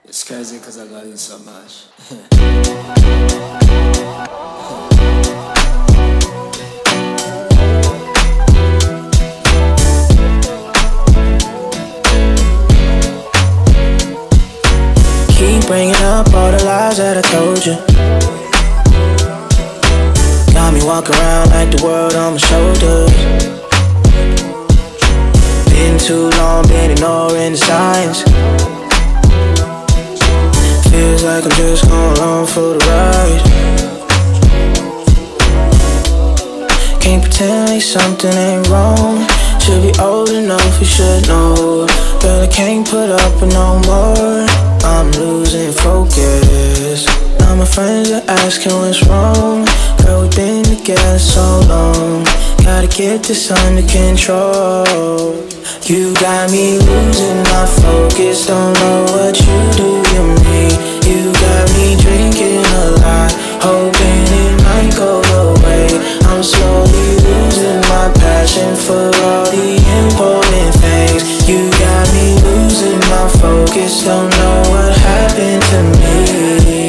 It's crazy cause I love you so much. Keep bringing up all the lies that I told you. Got me walking around like the world on my shoulders. Been too long, been ignoring the signs. Feels like I'm just going along for the ride. Can't pretend like something ain't wrong. Should be old enough, you should know. But I can't put up with no more. I'm losing focus. Now my friends are asking what's wrong. Girl, we've been together so long. Gotta get this under control. You got me losing my focus. Don't know what you do to me. You got me drinking a lot, hoping it might go away. I'm slowly losing my passion for all the important things. You got me losing my focus. Don't know what happened to me.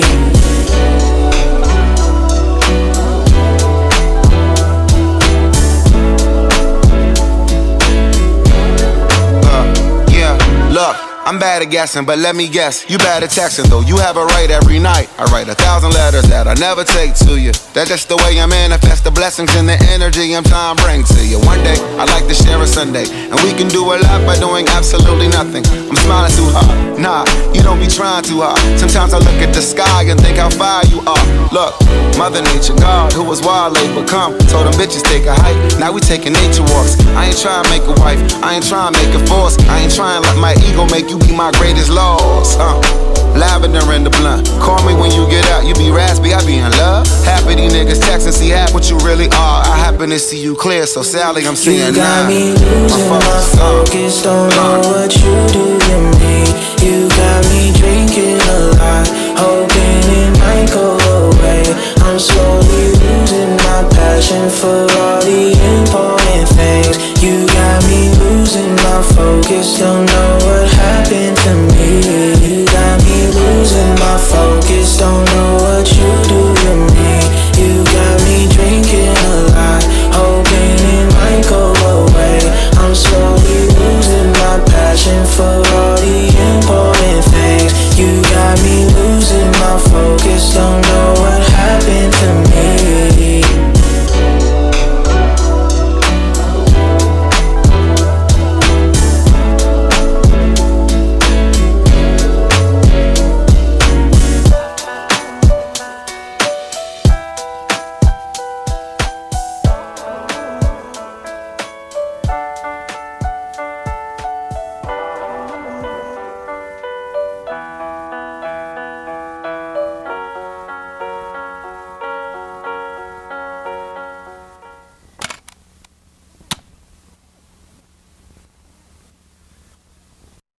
Look, I'm bad at guessing, but let me guess, you bad at texting though. You have a right every night. I write 1,000 letters that I never take to you. That's just the way I manifest the blessings and the energy I'm trying to bring to you. One day, I'd like to share a Sunday, and we can do a lot by doing absolutely nothing. I'm smiling too hard. Nah, you don't be trying too hard. Sometimes I look at the sky and think how far you are. Look, Mother Nature, God, who was wild, late but come. Told them bitches take a hike. Now we taking nature walks. I ain't trying to make a wife. I ain't trying to make a force. I ain't trying to let my ego make you be my greatest loss. Lavender in the blunt. Call me when you get out. You be raspy, I be in love. Half of these niggas text and see half what you really are. I happen to see you clear, so Sally, I'm seeing you got me losing my focus. Don't know what you do to me. You got me drinking a lot, hoping it might go away. I'm slowly losing my passion for all the important things. You got me losing my focus. Don't know